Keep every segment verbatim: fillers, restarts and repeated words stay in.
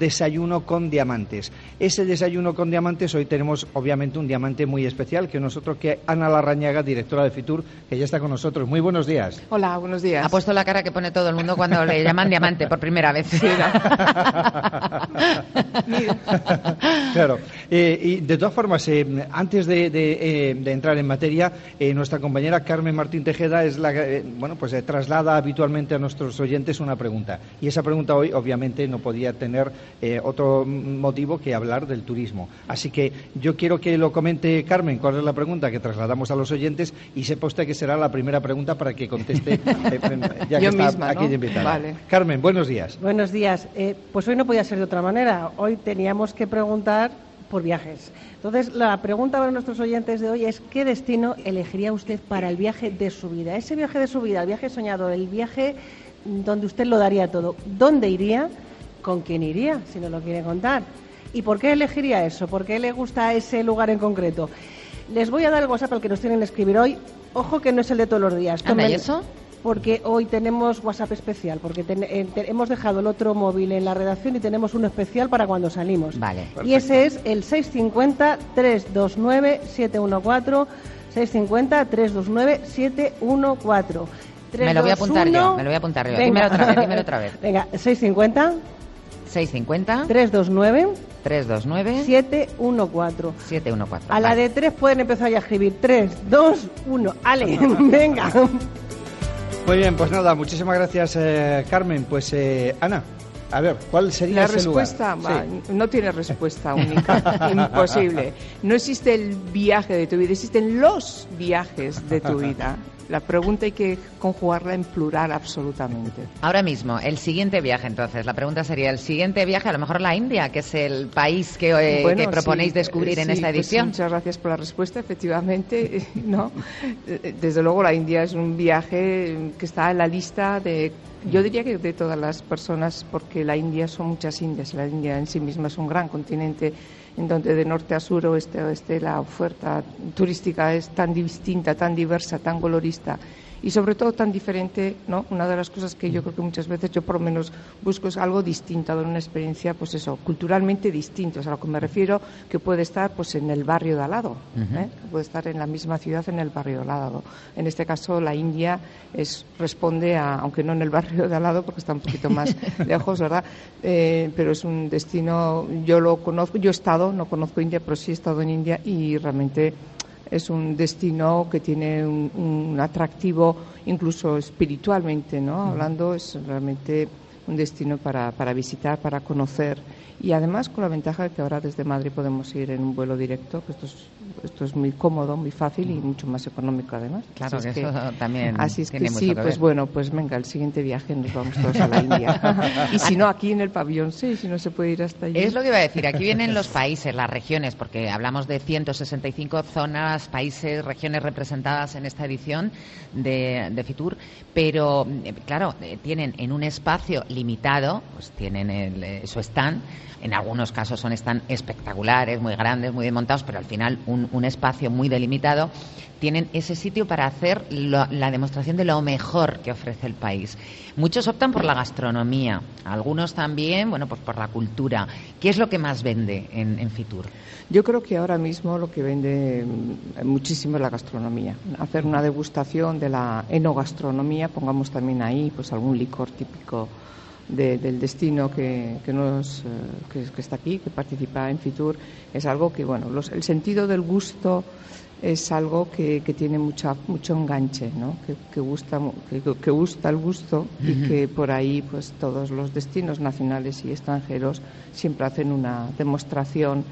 Desayuno con Diamantes. Ese Desayuno con Diamantes, hoy tenemos obviamente un diamante muy especial, que nosotros, que Ana Larrañaga, directora de Fitur, que ya está con nosotros. Muy buenos días. Hola, buenos días. Ha puesto la cara que pone todo el mundo cuando le llaman diamante por primera vez. Sí, claro. Eh, y de todas formas, eh, antes de, de, eh, de entrar en materia, eh, nuestra compañera Carmen Martín Tejeda es la que, eh, bueno, pues eh, traslada habitualmente a nuestros oyentes una pregunta. Y esa pregunta hoy, obviamente, no podía tener eh, otro motivo que hablar del turismo. Así que yo quiero que lo comente Carmen, cuál es la pregunta que trasladamos a los oyentes, y sepa usted que será la primera pregunta para que conteste, eh, ya que yo está misma, aquí ¿no? de invitada. Vale. Carmen, buenos días. Buenos días. Eh, pues hoy no podía ser de otra manera. Hoy teníamos que preguntar por viajes. Entonces, la pregunta para nuestros oyentes de hoy es: ¿qué destino elegiría usted para el viaje de su vida? Ese viaje de su vida, el viaje soñado, el viaje donde usted lo daría todo. ¿Dónde iría? ¿Con quién iría? Si nos lo quiere contar. ¿Y por qué elegiría eso? ¿Por qué le gusta ese lugar en concreto? Les voy a dar el WhatsApp al que nos tienen que escribir hoy. Ojo que no es el de todos los días. Anda, ¿y eso? Porque hoy tenemos WhatsApp especial, porque ten, eh, te, hemos dejado el otro móvil en la redacción y tenemos uno especial para cuando salimos. Vale. Perfecto. Y ese es el seis cinco cero, tres dos nueve, siete uno cuatro, seis cinco cero, tres dos nueve, siete uno cuatro. Me lo voy a apuntar yo, me lo voy a apuntar yo. Dímelo otra vez, dímelo otra vez. Venga, seis cinco cero, seis cinco cero, tres dos nueve, tres dos nueve, siete uno cuatro. siete uno cuatro. A la vale. de tres pueden empezar ya a escribir. tres, dos, uno. Ale, venga. Muy bien, pues nada, muchísimas gracias, eh, Carmen. Pues eh, Ana, a ver, ¿cuál sería la ese respuesta? lugar? Va, sí. No tiene respuesta única, imposible. No existe el viaje de tu vida, existen los viajes de tu vida. La pregunta hay que conjugarla en plural absolutamente. Ahora mismo, el siguiente viaje, entonces, la pregunta sería el siguiente viaje, a lo mejor la India, que es el país que, eh, bueno, que proponéis sí, descubrir sí, en esta edición. Pues muchas gracias por la respuesta, efectivamente, no. Desde luego la India es un viaje que está en la lista de, yo diría que de todas las personas, porque la India son muchas Indias, la India en sí misma es un gran continente en donde de norte a sur, oeste a oeste, la oferta turística es tan distinta, tan diversa, tan colorista y sobre todo tan diferente, ¿no? Una de las cosas que yo creo que muchas veces yo por lo menos busco es algo distinto, una experiencia, pues eso, culturalmente distinto. O sea, a lo que me refiero que puede estar pues en el barrio de al lado, Uh-huh. ¿eh? Puede estar en la misma ciudad, en el barrio de al lado. En este caso, la India es, responde a, aunque no en el barrio de al lado, porque está un poquito más lejos, ¿verdad? Eh, pero es un destino, yo lo conozco, yo he estado, no conozco India, pero sí he estado en India y realmente es un destino que tiene un, un atractivo incluso espiritualmente, ¿no? Hablando, es realmente un destino para, para visitar, para conocer y además con la ventaja de que ahora desde Madrid podemos ir en un vuelo directo, que esto es, esto es muy cómodo, muy fácil y mucho más económico además. Claro, así que es eso que, también así es tiene que mucho sí, que pues ver. bueno, pues venga, el siguiente viaje nos vamos todos a la India. Y si no, aquí en el pabellón seis, si no se puede ir hasta allí. Es lo que iba a decir, aquí vienen los países, las regiones, porque hablamos de ciento sesenta y cinco zonas, países, regiones representadas en esta edición de, de Fitur, pero claro, tienen en un espacio limitado, pues tienen el, su stand, en algunos casos son stand espectaculares, muy grandes, muy desmontados, pero al final un, un espacio muy delimitado, tienen ese sitio para hacer lo, la demostración de lo mejor que ofrece el país. Muchos optan por la gastronomía, algunos también, bueno, pues por la cultura. ¿Qué es lo que más vende en, en Fitur? Yo creo que ahora mismo lo que vende muchísimo es la gastronomía. Hacer una degustación de la enogastronomía, pongamos también ahí pues algún licor típico de, del destino que, que, nos, que, que está aquí, que participa en Fitur, es algo que, bueno, los, el sentido del gusto es algo que, que tiene mucha, mucho enganche, ¿no? que, que, gusta, que, que gusta el gusto y uh-huh. que por ahí pues todos los destinos nacionales y extranjeros siempre hacen una demostración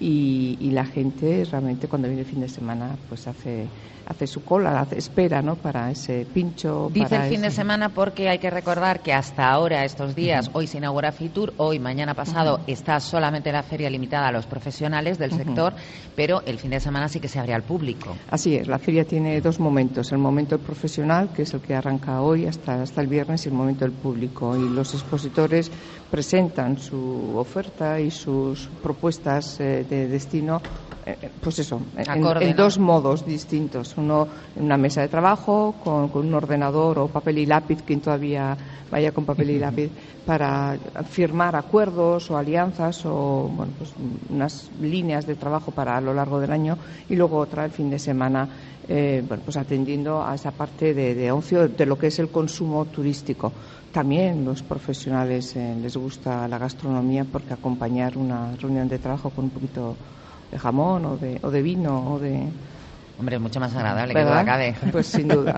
y, y la gente realmente cuando viene el fin de semana pues hace hace su cola, hace, espera, ¿no? Para ese pincho. Dice para el fin ese... de semana porque hay que recordar que hasta ahora, estos días, uh-huh. hoy se inaugura Fitur, hoy, mañana pasado, uh-huh. está solamente la feria limitada a los profesionales del uh-huh. sector, pero el fin de semana sí que se abre al público. Así es, la feria tiene dos momentos, el momento profesional, que es el que arranca hoy hasta, hasta el viernes, y el momento del público. Y los expositores presentan su oferta y sus propuestas eh, de destino eh, pues eso, en, Acorde, en ¿no? dos modos distintos. Uno en una mesa de trabajo con, con un ordenador o papel y lápiz, quien todavía vaya con papel y lápiz, para firmar acuerdos o alianzas o bueno, pues unas líneas de trabajo para a lo largo del año, y luego otra el fin de semana, eh, bueno, pues atendiendo a esa parte de, de ocio, de lo que es el consumo turístico. También los profesionales eh, les gusta la gastronomía, porque acompañar una reunión de trabajo con un poquito de jamón o de, o de vino o de... Hombre, es mucho más agradable, ¿verdad? que duda cabe. Pues sin duda.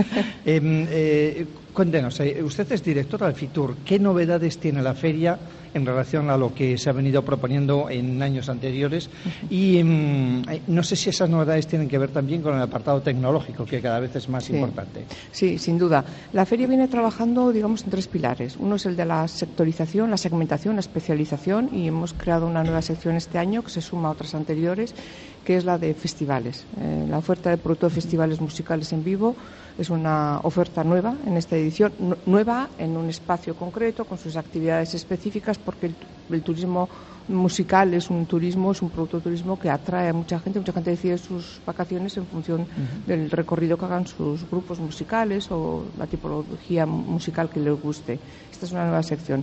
eh, eh, cuéntenos, eh, usted es directora de Fitur. ¿Qué novedades tiene la feria en relación a lo que se ha venido proponiendo en años anteriores? Y mm, no sé si esas novedades tienen que ver también con el apartado tecnológico, que cada vez es más Sí. importante. Sí, sin duda. La feria viene trabajando, digamos, en tres pilares. Uno es el de la sectorización, la segmentación, la especialización, y hemos creado una nueva sección este año que se suma a otras anteriores, que es la de festivales. Eh, la oferta de producto de festivales musicales en vivo es una oferta nueva en esta edición, nu- nueva en un espacio concreto, con sus actividades específicas, porque el, el turismo musical es un turismo, es un producto de turismo que atrae a mucha gente. Mucha gente decide sus vacaciones en función uh-huh. del recorrido que hagan sus grupos musicales o la tipología musical que les guste. Esta es una nueva sección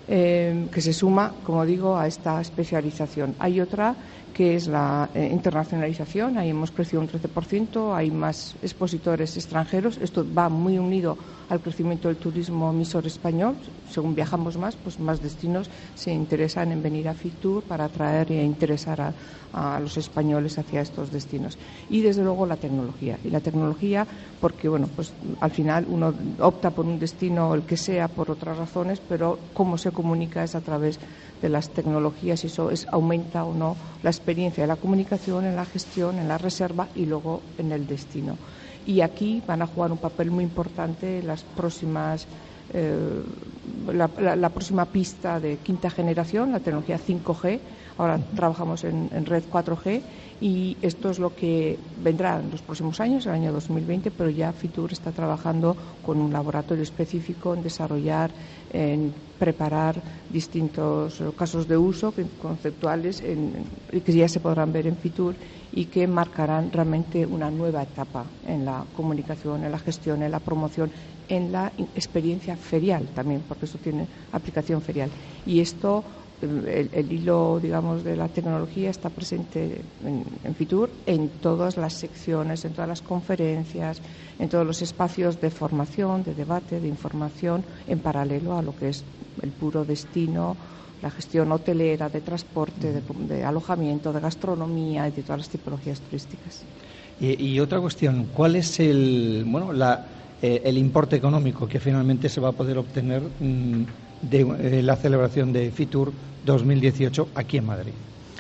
eh, que se suma, como digo, a esta especialización. Hay otra que es la eh, internacionalización. Ahí hemos crecido un trece por ciento, hay más expositores extranjeros. Esto va muy unido al crecimiento del turismo emisor español. Según viajamos más, pues más destinos se interesan en venir a Fitur para atraer e interesar a, a los españoles hacia estos destinos. Y desde luego la tecnología. Y la tecnología porque, bueno, pues al final uno opta por un destino, el que sea, por otras razones, pero cómo se comunica es a través de las tecnologías, y eso es, aumenta o no la experiencia de la comunicación, en la gestión, en la reserva y luego en el destino. Y aquí van a jugar un papel muy importante las próximas, eh, la, la, la próxima pista de quinta generación, la tecnología cinco G. Ahora trabajamos en, en red cuatro G, y esto es lo que vendrá en los próximos años, el año dos mil veinte, pero ya Fitur está trabajando con un laboratorio específico en desarrollar, en preparar distintos casos de uso conceptuales en, en, que ya se podrán ver en Fitur y que marcarán realmente una nueva etapa en la comunicación, en la gestión, en la promoción, en la experiencia ferial también, porque eso tiene aplicación ferial. Y esto, el, el hilo, digamos, de la tecnología está presente en, en Fitur, en todas las secciones, en todas las conferencias, en todos los espacios de formación, de debate, de información, en paralelo a lo que es el puro destino, la gestión hotelera, de transporte, de, de alojamiento, de gastronomía y de todas las tipologías turísticas. Y, y otra cuestión, ¿cuál es el, bueno, la, eh, el importe económico que finalmente se va a poder obtener mmm, de eh, la celebración de Fitur dos mil dieciocho aquí en Madrid?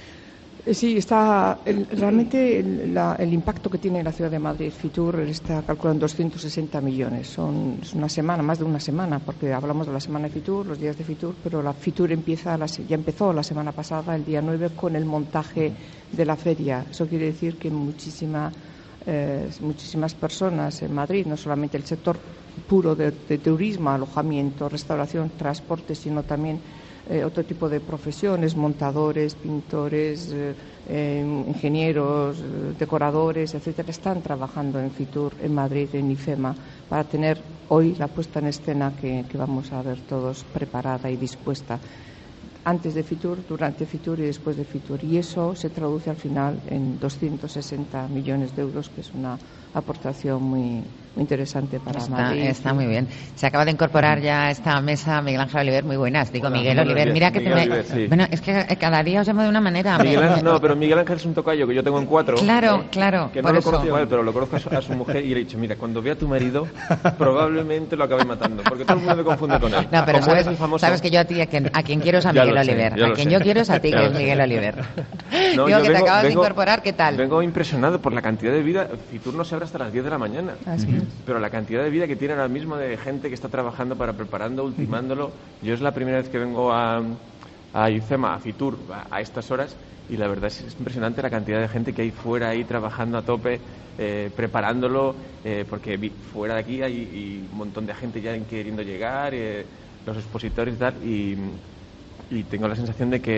Sí, está el, realmente el, la, el impacto que tiene en la ciudad de Madrid Fitur está calculado en doscientos sesenta millones. Son es una semana, más de una semana, porque hablamos de la semana de Fitur, los días de Fitur, pero la Fitur empieza la, ya empezó la semana pasada, el día nueve, con el montaje de la feria. Eso quiere decir que muchísima, eh, muchísimas personas en Madrid, no solamente el sector puro de, de turismo, alojamiento, restauración, transporte, sino también Eh, otro tipo de profesiones, montadores, pintores, eh, eh, ingenieros, eh, decoradores, etcétera, están trabajando en Fitur, en Madrid, en IFEMA, para tener hoy la puesta en escena que, que vamos a ver todos preparada y dispuesta antes de Fitur, durante Fitur y después de Fitur. Y eso se traduce al final en doscientos sesenta millones de euros, que es una aportación muy, muy interesante para está, Madrid. Está muy bien. Se acaba de incorporar ya a esta mesa Miguel Ángel Oliver. Muy buenas. Digo, Hola, Miguel Oliver. días. Mira que Miguel te Oliver, me... sí. Bueno, es que cada día os llamo de una manera. Miguel me... Ángel, no, pero Miguel Ángel es un tocayo que yo tengo en cuatro. Claro, ¿eh? claro. Que no por lo eso. conozco a él, pero lo conozco a su, a su mujer, y le he dicho, mira, cuando vea a tu marido, probablemente lo acabe matando, porque todo el mundo me confunde con él. No, pero Como sabes, eres el famoso... sabes que yo a ti, a quien, a quien quiero es a Ya Miguel lo sé, Oliver. ya A lo quien sé. yo quiero es a ti, Ya que lo es sé. Miguel Oliver. No, Digo yo que te vengo- acabas de vengo- incorporar, ¿qué tal? Vengo impresionado por la cantidad de vida. Fitur no se abre hasta las diez de la mañana. Así es. Pero la cantidad de vida que tiene ahora mismo de gente que está trabajando para preparando, ultimándolo. Yo es la primera vez que vengo a, a IFEMA, a Fitur, a, a estas horas, y la verdad es, es impresionante la cantidad de gente que hay fuera ahí trabajando a tope, eh, preparándolo, eh, porque vi, fuera de aquí hay y un montón de gente ya queriendo llegar, eh, los expositores y tal, y, y tengo la sensación de que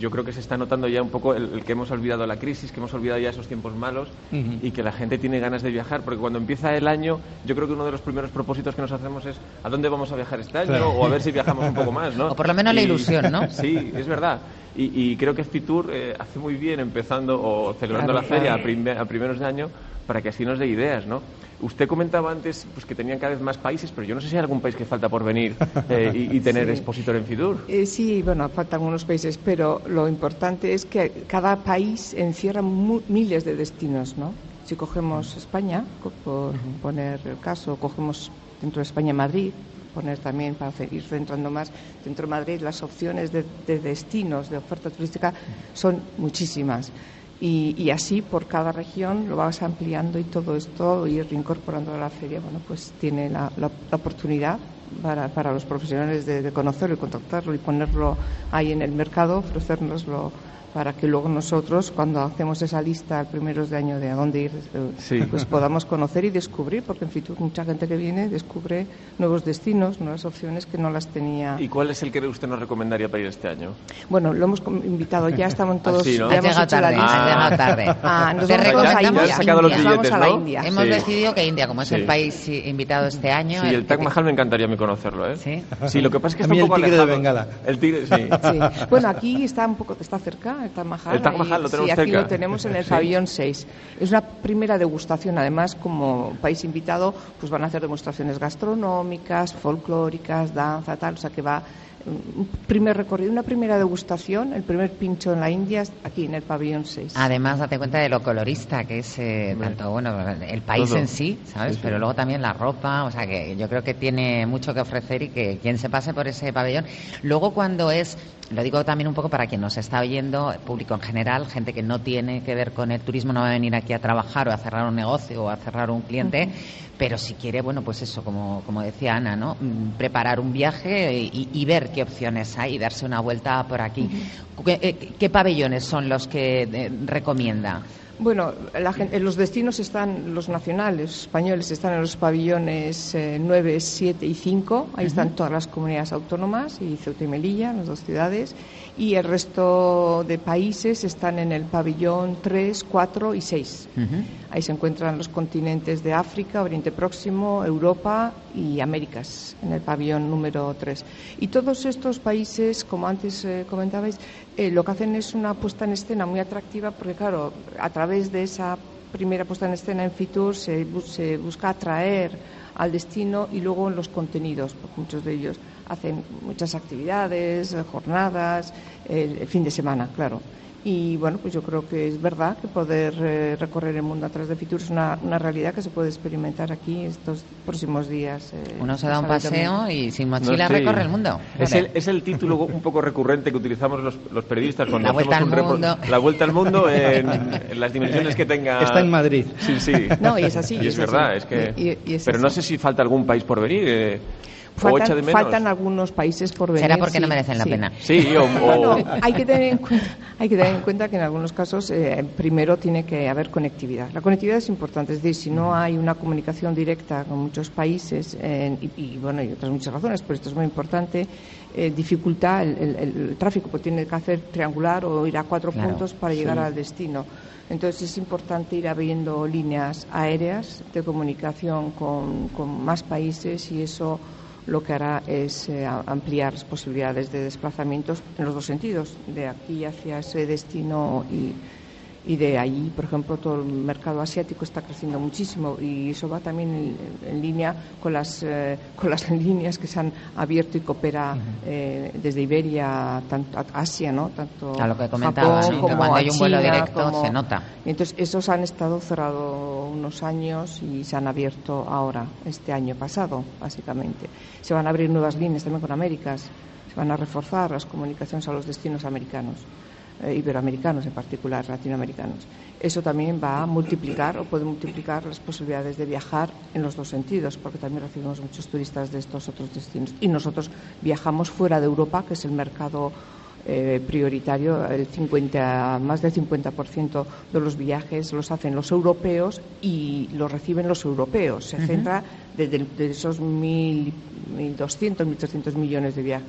yo creo que se está notando ya un poco el, el que hemos olvidado la crisis, que hemos olvidado ya esos tiempos malos uh-huh. y que la gente tiene ganas de viajar, porque cuando empieza el año, yo creo que uno de los primeros propósitos que nos hacemos es ¿a dónde vamos a viajar este año? Claro. O a ver si viajamos un poco más, ¿no? O por lo menos y, la ilusión, ¿no? Sí, es verdad. Y, y creo que Fitur eh, hace muy bien empezando o celebrando claro, la feria claro. a, prim- a primeros de año para que así nos dé ideas, ¿no? Usted comentaba antes pues, que tenían cada vez más países, pero yo no sé si hay algún país que falta por venir eh, y, y tener sí. expositor en Fitur. Eh, sí, bueno, faltan algunos países, pero lo importante es que cada país encierra mu- miles de destinos, ¿no? Si cogemos España, por uh-huh. poner el caso, cogemos dentro de España Madrid, poner también, para ir centrando más, dentro de Madrid las opciones de, de destinos, de oferta turística, son muchísimas. Y, y así por cada región lo vas ampliando y todo esto, ir incorporando a la feria, bueno, pues tiene la, la, la oportunidad para, para los profesionales de, de conocerlo y contactarlo y ponerlo ahí en el mercado, ofrecérnoslo para que luego nosotros, cuando hacemos esa lista al primeros de año de a dónde ir, sí. pues podamos conocer y descubrir, porque en Fitur mucha gente que viene descubre nuevos destinos, nuevas opciones que no las tenía. ¿Y cuál es el que usted nos recomendaría para ir este año? Bueno, lo hemos invitado, ya estamos todos, ¿Ah, sí, ¿no? ya hemos hecho la lista. Has llegado tarde. Ah, nos Te vamos todos a India. Sacado los billetes, vamos a la ¿no? India. Hemos sí. decidido que India, como es sí. el país invitado este año... Sí, el Taj Mahal me encantaría a mí conocerlo, ¿eh? Sí. Sí, lo que pasa es que a está mí un poco el tigre alejado. de Bengala. El tigre, sí. sí. Bueno, aquí está un poco, está cerca el Taj Mahal. El Taj Mahal lo tenemos sí, aquí cerca. lo tenemos en el sí. pabellón seis. Es una primera degustación, además, como país invitado, pues van a hacer demostraciones gastronómicas, folclóricas, danza, tal, o sea que va un primer recorrido, una primera degustación, el primer pincho en la India, aquí en el pabellón seis. Además, date cuenta de lo colorista que es eh, tanto, bueno, el país Todo. en sí, ¿sabes? Sí, sí. Pero luego también la ropa, o sea que yo creo que tiene mucho que ofrecer y que quien se pase por ese pabellón. Luego cuando es, lo digo también un poco para quien nos está oyendo, público en general, gente que no tiene que ver con el turismo, no va a venir aquí a trabajar o a cerrar un negocio o a cerrar un cliente, uh-huh. pero si quiere, bueno, pues eso, como, como decía Ana, ¿no? Preparar un viaje y, y ver qué opciones hay y darse una vuelta por aquí. Uh-huh. ¿Qué, qué pabellones son los que eh, recomienda? Bueno, la gente, los destinos están, los nacionales españoles están en los pabellones eh, nueve, siete y cinco. Ahí uh-huh. están todas las comunidades autónomas y Ceuta y Melilla, las dos ciudades. Y el resto de países están en el pabellón tres, cuatro y seis. Uh-huh. Ahí se encuentran los continentes de África, Oriente Próximo, Europa y Américas, en el pabellón número tres. Y todos estos países, como antes eh, comentabais, eh, lo que hacen es una puesta en escena muy atractiva, porque claro, a través de esa primera puesta en escena en Fitur se, bu- se busca atraer al destino y luego en los contenidos, porque muchos de ellos hacen muchas actividades, jornadas, el, el fin de semana, claro. Y bueno, pues yo creo que es verdad que poder eh, recorrer el mundo a través de Fitur es una, una realidad que se puede experimentar aquí estos próximos días. Eh, Uno se da un paseo también. Y sin mochila no, sí. recorre el mundo. Es el, es el título un poco recurrente que utilizamos los, los periodistas cuando la vuelta hacemos al un mundo. Repo- la vuelta al mundo en, en las dimensiones que tenga. Está en Madrid. Sí, sí. No, y es así. Y es, es verdad, así. es que. Y, y es pero así. no sé si falta algún país por venir. Eh, Faltan, o de menos. faltan algunos países por venir. Será porque sí, no merecen la sí. pena. Sí, o, o... Bueno, hay que tener en cuenta, hay que tener en cuenta que en algunos casos eh, primero tiene que haber conectividad. La conectividad es importante, es decir, si no hay una comunicación directa con muchos países eh, y, y bueno, y otras muchas razones, pero esto es muy importante, eh, dificulta el, el, el tráfico, porque tiene que hacer triangular o ir a cuatro claro, puntos para llegar sí. al destino. Entonces es importante ir abriendo líneas aéreas de comunicación con, con más países y eso lo que hará es eh, ampliar las posibilidades de desplazamientos en los dos sentidos, de aquí hacia ese destino y, y de allí, por ejemplo, todo el mercado asiático está creciendo muchísimo y eso va también en, en línea con las eh, con las líneas que se han abierto y coopera eh, desde Iberia tanto a Asia, ¿no? Tanto a lo que comentaba, Japón, ¿no? como Que cuando hay un vuelo China, directo como... se nota. Y entonces esos han estado cerrados unos años y se han abierto ahora, este año pasado, básicamente. Se van a abrir nuevas líneas también con Américas, se van a reforzar las comunicaciones a los destinos americanos. Eh, iberoamericanos en particular, latinoamericanos. Eso también va a multiplicar o puede multiplicar las posibilidades de viajar en los dos sentidos, porque también recibimos muchos turistas de estos otros destinos. Y nosotros viajamos fuera de Europa, que es el mercado eh, prioritario. El cincuenta, más del cincuenta por ciento de los viajes los hacen los europeos y los reciben los europeos. Se uh-huh. centra desde, desde esos mil, mil doscientos, mil trescientos millones de viajes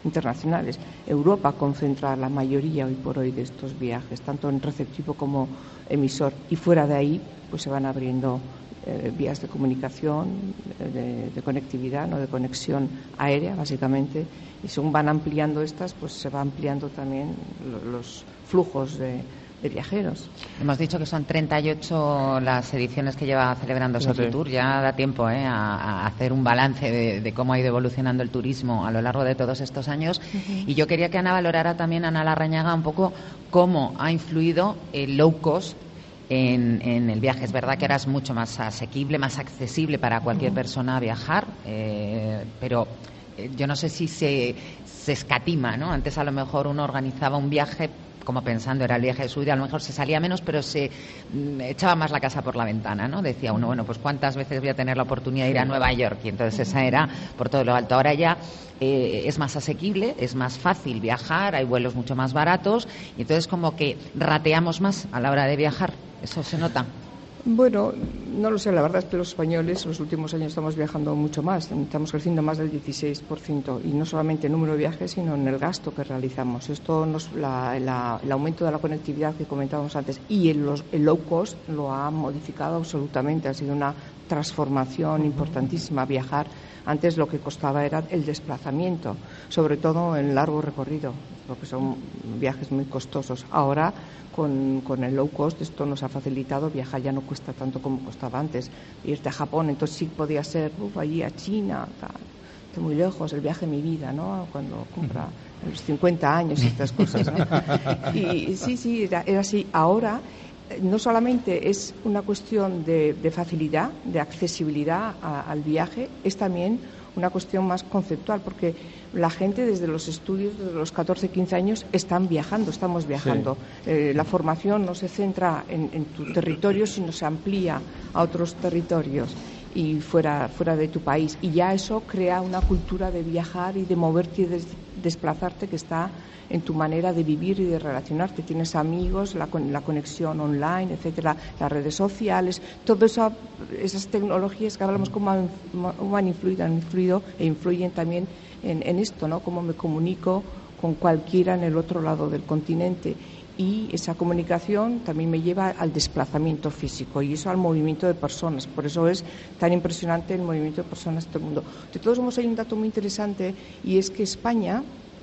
internacionales. Europa concentra la mayoría hoy por hoy de estos viajes, tanto en receptivo como emisor, y fuera de ahí pues se van abriendo eh, vías de comunicación, de, de conectividad, no de conexión aérea básicamente, y según van ampliando estas, pues se va ampliando también lo, los flujos de de viajeros. Hemos dicho que son treinta y ocho las ediciones que lleva celebrándose el Fitur. Ya da tiempo ¿eh? a, a hacer un balance de, de cómo ha ido evolucionando el turismo a lo largo de todos estos años. Uh-huh. Y yo quería que Ana valorara también, Ana Larrañaga, un poco cómo ha influido el low cost en, en el viaje. Es verdad que ahora es mucho más asequible, más accesible para cualquier uh-huh. persona viajar, eh, pero eh, yo no sé si se, se escatima, ¿no? Antes a lo mejor uno organizaba un viaje como pensando era el viaje de su vida, a lo mejor se salía menos, pero se mm, echaba más la casa por la ventana, ¿no? Decía uno, bueno, pues cuántas veces voy a tener la oportunidad de ir a Nueva York, y entonces esa era por todo lo alto. Ahora ya eh, es más asequible, es más fácil viajar, hay vuelos mucho más baratos, y entonces como que rateamos más a la hora de viajar. ¿Eso se nota? Bueno, no lo sé, la verdad es que los españoles en los últimos años estamos viajando mucho más, estamos creciendo más del dieciséis por ciento, y no solamente en número de viajes, sino en el gasto que realizamos. Esto, nos, la, la, el aumento de la conectividad que comentábamos antes y el, los, el low cost lo ha modificado absolutamente, ha sido una transformación importantísima. Viajar antes lo que costaba era el desplazamiento, sobre todo en largo recorrido, porque son viajes muy costosos. Ahora, con, con el low cost, esto nos ha facilitado, viajar ya no cuesta tanto como costaba antes. Irte a Japón, entonces sí podía ser, uf, allí a China, tal, muy lejos, el viaje de mi vida, ¿no? Cuando compra a los cincuenta años y estas cosas, ¿no? Y sí, sí, era, era así. Ahora no solamente es una cuestión de, de facilidad, de accesibilidad a, al viaje, es también una cuestión más conceptual, porque la gente desde los estudios, desde los catorce, quince años, están viajando, estamos viajando. Sí. Eh, la formación no se centra en, en tu territorio, sino se amplía a otros territorios y fuera, fuera de tu país. Y ya eso crea una cultura de viajar y de moverte y de desplazarte que está en tu manera de vivir y de relacionarte. Tienes amigos, la, la conexión online, etcétera, las redes sociales, todas esa, esas tecnologías que hablamos cómo han, cómo han influido, han influido e influyen también en, en esto, ¿no? Cómo me comunico con cualquiera en el otro lado del continente. Y esa comunicación también me lleva al desplazamiento físico y eso al movimiento de personas. Por eso es tan impresionante el movimiento de personas en todo el mundo. De todos modos, hay un dato muy interesante, y es que España,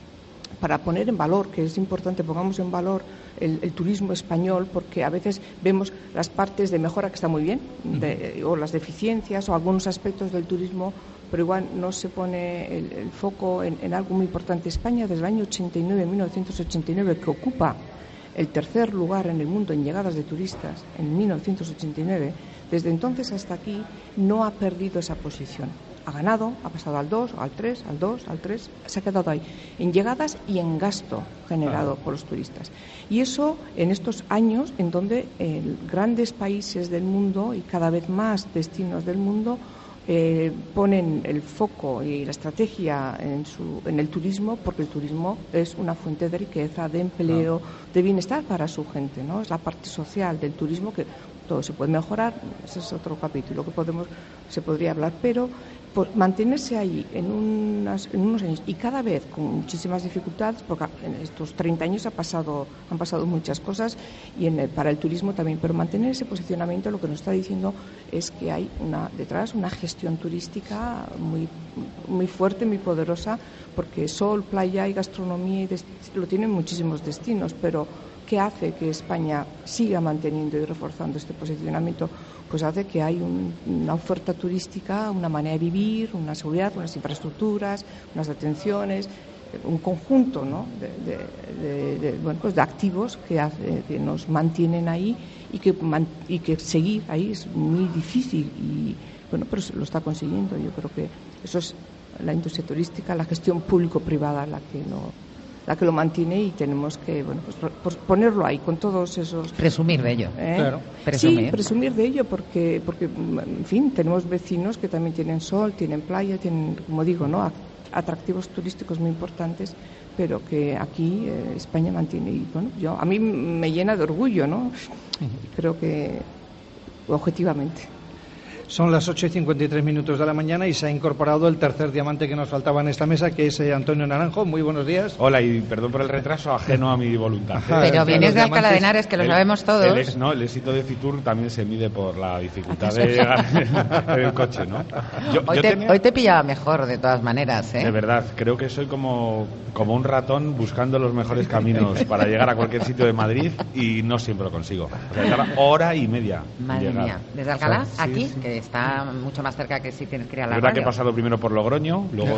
para poner en valor, que es importante, pongamos en valor el, el turismo español, porque a veces vemos las partes de mejora que está muy bien, de, o las deficiencias o algunos aspectos del turismo, pero igual no se pone el, el foco en, en algo muy importante. España, desde el año ochenta y nueve, mil novecientos ochenta y nueve, que ocupa el tercer lugar en el mundo en llegadas de turistas, en mil novecientos ochenta y nueve, desde entonces hasta aquí no ha perdido esa posición. Ha ganado, ha pasado al dos, al tres, al dos, al tres, se ha quedado ahí, en llegadas y en gasto generado por los turistas. Y eso en estos años en donde eh, grandes países del mundo y cada vez más destinos del mundo Eh, ponen el foco y la estrategia en, su, en el turismo, porque el turismo es una fuente de riqueza, de empleo, de bienestar para su gente, ¿no? Es la parte social del turismo, que todo se puede mejorar, ese es otro capítulo que podemos se podría hablar, pero por mantenerse ahí en, unas, en unos años y cada vez con muchísimas dificultades, porque en estos treinta años ha pasado, han pasado muchas cosas y en el, para el turismo también, pero mantener ese posicionamiento lo que nos está diciendo es que hay una, detrás una gestión turística muy, muy fuerte, muy poderosa, porque sol, playa y gastronomía y dest- lo tienen muchísimos destinos, pero ¿qué hace que España siga manteniendo y reforzando este posicionamiento? Pues hace que hay un, una oferta turística, una manera de vivir, una seguridad, unas infraestructuras, unas atenciones, un conjunto, ¿no? de, de, de, de, bueno, pues de activos que, hace, que nos mantienen ahí y que, man, y que seguir ahí es muy difícil y bueno, pero lo está consiguiendo. Yo creo que eso es la industria turística, la gestión público-privada la que no la que lo mantiene, y tenemos que bueno pues, pues ponerlo ahí con todos esos presumir de ello. ¿Eh? Claro. Presumir. Sí, presumir de ello porque porque en fin tenemos vecinos que también tienen sol, tienen playa, tienen, como digo, no atractivos turísticos muy importantes, pero que aquí eh, España mantiene, y bueno, yo a mí me llena de orgullo, ¿no? Uh-huh. Creo que objetivamente. Son las ocho y cincuenta y tres minutos de la mañana y se ha incorporado el tercer diamante que nos faltaba en esta mesa, que es eh, Antonio Naranjo. Muy buenos días. Hola, y perdón por el retraso, ajeno a mi voluntad. Pero vienes de Alcalá de Henares, que lo el, sabemos todos. El, ex, no, el éxito de Fitur también se mide por la dificultad de llegar en el coche, ¿no? Yo, hoy, yo te, tenía... hoy te pillaba mejor, de todas maneras, ¿eh? De verdad, creo que soy como, como un ratón buscando los mejores caminos para llegar a cualquier sitio de Madrid y no siempre lo consigo. O sea, tarda hora y media. Madre mía. Desde Alcalá, o sea, sí, aquí, sí. que está mucho más cerca que si tienes que ir a la Es verdad radio. que he pasado primero por Logroño, luego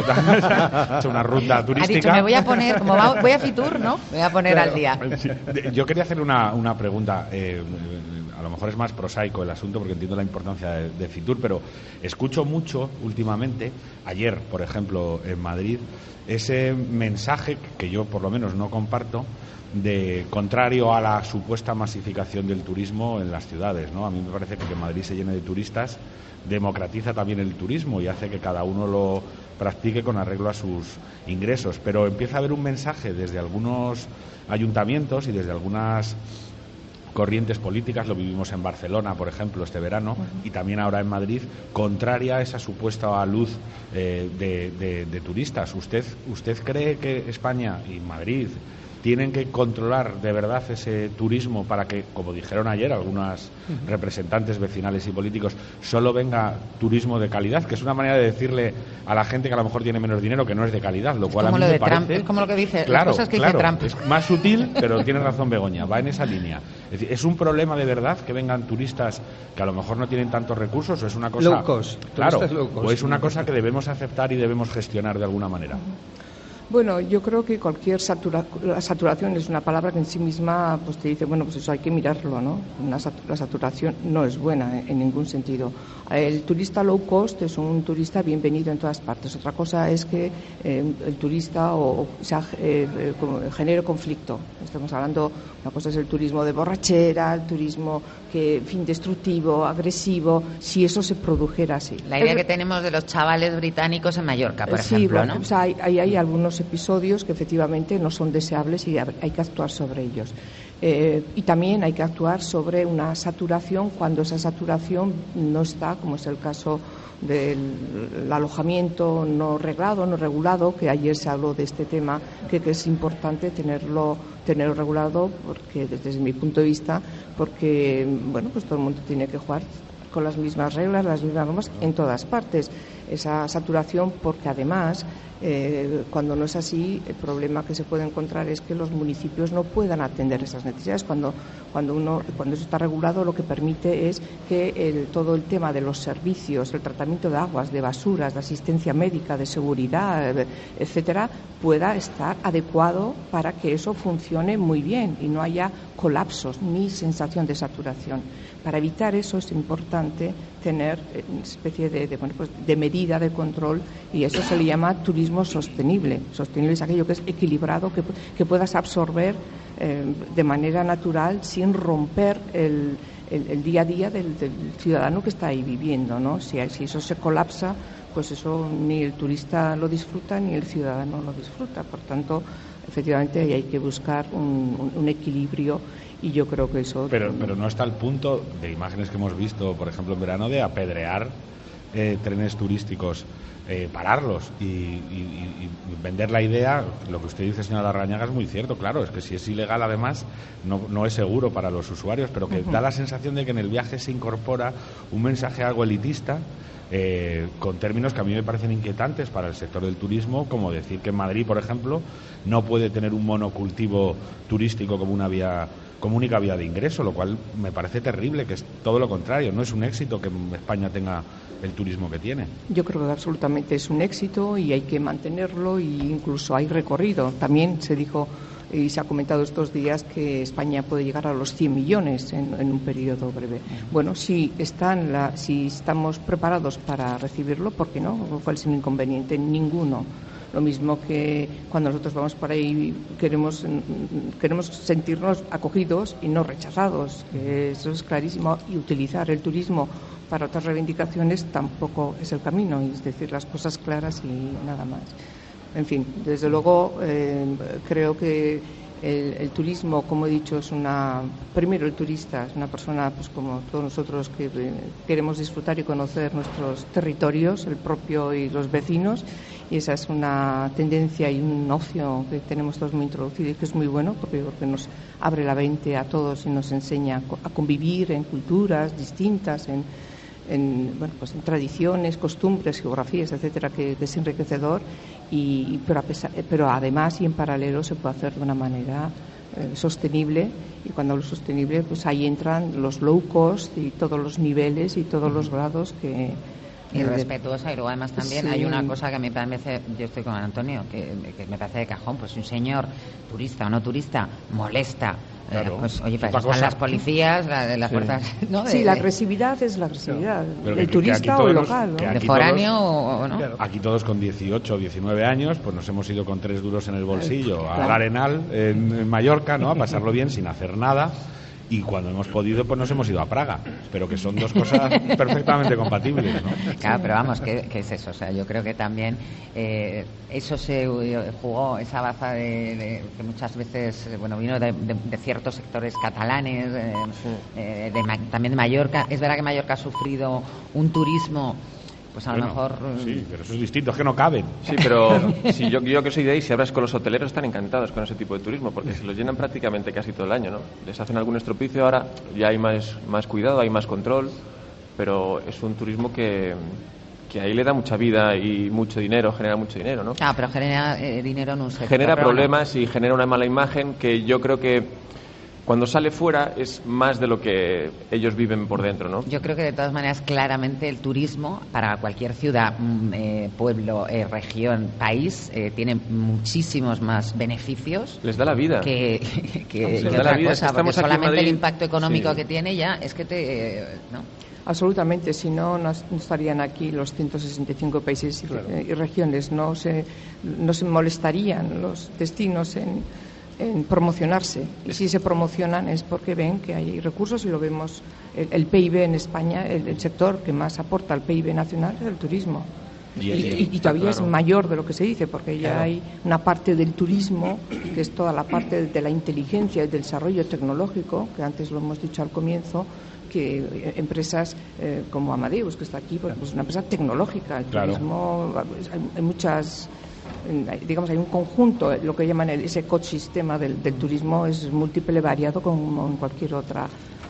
he hecho una ruta turística. Ha dicho, me voy a poner, como va, voy a Fitur, ¿no? Me voy a poner Pero, al día. Sí. Yo quería hacer una, una pregunta. Eh, a lo mejor es más prosaico el asunto porque entiendo la importancia de, de Fitur, pero escucho mucho últimamente, ayer, por ejemplo, en Madrid, ese mensaje que yo por lo menos no comparto, de contrario a la supuesta masificación del turismo en las ciudades, ¿no? A mí me parece que que Madrid se llene de turistas democratiza también el turismo y hace que cada uno lo practique con arreglo a sus ingresos, pero empieza a haber un mensaje desde algunos ayuntamientos y desde algunas corrientes políticas, lo vivimos en Barcelona, por ejemplo, este verano, y también ahora en Madrid, contraria a esa supuesta luz eh, de, de, de turistas. ¿Usted, ¿Usted cree que España y Madrid tienen que controlar de verdad ese turismo para que, como dijeron ayer algunas representantes vecinales y políticos, solo venga turismo de calidad, que es una manera de decirle a la gente que a lo mejor tiene menos dinero que no es de calidad, lo cual a mí me parece... Es como lo que dice, claro, las cosas que claro, dice Trump. Es más sutil, pero tiene razón Begoña, va en esa línea. Es decir, ¿es un problema de verdad que vengan turistas que a lo mejor no tienen tantos recursos o es una cosa... Low cost. Claro, low cost. o es una cosa que debemos aceptar y debemos gestionar de alguna manera? Bueno, yo creo que cualquier satura, la saturación es una palabra que en sí misma pues te dice, bueno, pues eso hay que mirarlo, ¿no? Una, la saturación no es buena en, en ningún sentido. El turista low cost es un turista bienvenido en todas partes. Otra cosa es que eh, el turista o, o sea, eh, eh, genere conflicto. Estamos hablando, una cosa es el turismo de borrachera, el turismo que, en fin, destructivo, agresivo, si eso se produjera así. La idea el, que tenemos de los chavales británicos en Mallorca, por sí, ejemplo, bueno, ¿no? O sea, hay, hay, hay algunos episodios que efectivamente no son deseables y hay que actuar sobre ellos. Eh, y también hay que actuar sobre una saturación cuando esa saturación no está, como es el caso del alojamiento no reglado, no regulado, que ayer se habló de este tema, que, que es importante tenerlo, tenerlo regulado, porque desde mi punto de vista, porque bueno, pues todo el mundo tiene que jugar con las mismas reglas, las mismas normas en todas partes. Esa saturación, porque además, eh, cuando no es así, el problema que se puede encontrar es que los municipios no puedan atender esas necesidades. Cuando, cuando, uno, cuando eso está regulado, lo que permite es que el, todo el tema de los servicios, el tratamiento de aguas, de basuras, de asistencia médica, de seguridad, etcétera, pueda estar adecuado para que eso funcione muy bien y no haya colapsos ni sensación de saturación. Para evitar eso es importante tener una especie de, de, bueno, pues de medida de control y eso se le llama turismo sostenible. Sostenible es aquello que es equilibrado, que, que puedas absorber eh, de manera natural sin romper el, el, el día a día del, del ciudadano que está ahí viviendo, ¿no? Si, si eso se colapsa, pues eso ni el turista lo disfruta ni el ciudadano lo disfruta. Por tanto, efectivamente ahí hay que buscar un, un, un equilibrio. Y yo creo que eso... Pero, pero no está al punto de imágenes que hemos visto, por ejemplo, en verano, de apedrear eh, trenes turísticos, eh, pararlos y, y, y vender la idea. Lo que usted dice, señora Larrañaga, es muy cierto, claro, es que si es ilegal, además, no, no es seguro para los usuarios, pero que uh-huh. da la sensación de que en el viaje se incorpora un mensaje algo elitista, Eh, con términos que a mí me parecen inquietantes para el sector del turismo, como decir que en Madrid, por ejemplo, no puede tener un monocultivo turístico como una vía, como única vía de ingreso, lo cual me parece terrible, que es todo lo contrario, no es un éxito que España tenga el turismo que tiene. Yo creo que absolutamente es un éxito y hay que mantenerlo e incluso hay recorrido. También se dijo y se ha comentado estos días que España puede llegar a los cien millones en, en un periodo breve. Bueno, si están la, si estamos preparados para recibirlo, ¿por qué no? ¿Cuál es el inconveniente? Ninguno. Lo mismo que cuando nosotros vamos por ahí queremos queremos sentirnos acogidos y no rechazados, que eso es clarísimo, y utilizar el turismo para otras reivindicaciones tampoco es el camino, es decir, las cosas claras y nada más. En fin, desde luego eh, creo que el, el turismo, como he dicho, es una... Primero, el turista es una persona, pues como todos nosotros, que eh, queremos disfrutar y conocer nuestros territorios, el propio y los vecinos, y esa es una tendencia y un ocio que tenemos todos muy introducido y que es muy bueno, porque, porque nos abre la mente a todos y nos enseña a convivir en culturas distintas, en... En, bueno, pues en tradiciones, costumbres, geografías, etcétera, que, que es enriquecedor, y, pero, a pesar, pero además y en paralelo se puede hacer de una manera eh, sostenible, y cuando hablo sostenible, pues ahí entran los low cost y todos los niveles y todos los grados que... Y respetuosa, y luego además también sí. Hay una cosa que me parece, yo estoy con Antonio, que, que me parece de cajón, pues un señor turista o no turista molesta. Claro. Eh, pues oye, para eso están las policías, la, las sí. fuerzas... ¿no? De, sí, la agresividad es la agresividad, claro. el turista o el local. ¿no? De foráneo o no. Claro. Aquí todos con dieciocho o diecinueve años, pues nos hemos ido con tres duros en el bolsillo claro. al Arenal, en, en Mallorca, ¿no? A pasarlo bien sin hacer nada. Y cuando hemos podido, pues nos hemos ido a Praga. Pero que son dos cosas perfectamente compatibles, ¿no? Claro, pero vamos, ¿qué, qué es eso? O sea, yo creo que también eh, eso se jugó, esa baza de, de que muchas veces, bueno, vino de, de, de ciertos sectores catalanes, eh, sí. eh, de, también de Mallorca. Es verdad que Mallorca ha sufrido un turismo... Pues a bueno, lo mejor... Sí, pero eso es distinto, es que no caben. Sí, pero si yo, yo que soy de ahí, si hablas con los hoteleros, están encantados con ese tipo de turismo, porque se los llenan prácticamente casi todo el año, ¿no? Les hacen algún estropicio, ahora ya hay más, más cuidado, hay más control, pero es un turismo que, que ahí le da mucha vida y mucho dinero, genera mucho dinero, ¿no? Ah, pero genera eh, dinero en un sector. Genera problemas y genera una mala imagen que yo creo que cuando sale fuera es más de lo que ellos viven por dentro, ¿no? Yo creo que de todas maneras claramente el turismo para cualquier ciudad, eh, pueblo, eh, región, país eh, tiene muchísimos más beneficios. Les da la vida. Que, que, Les que da otra la vida. cosa, Estamos porque solamente Madrid, el impacto económico sí. que tiene ya es que te... Eh, ¿no? Absolutamente, si no, no estarían aquí los ciento sesenta y cinco países y, claro. y regiones, no se, no se molestarían los destinos en... en promocionarse, y si se promocionan es porque ven que hay recursos y lo vemos. El, el P I B en España, el, el sector que más aporta al P I B nacional es el turismo, y, y, y todavía claro. es mayor de lo que se dice, porque ya claro. hay una parte del turismo que es toda la parte de la inteligencia y del desarrollo tecnológico, que antes lo hemos dicho al comienzo, que empresas eh, como Amadeus, que está aquí, pues es una empresa tecnológica. El claro. turismo, hay, hay muchas... digamos, hay un conjunto, lo que llaman el, ese ecosistema del, del turismo es múltiple, variado como en cualquier otra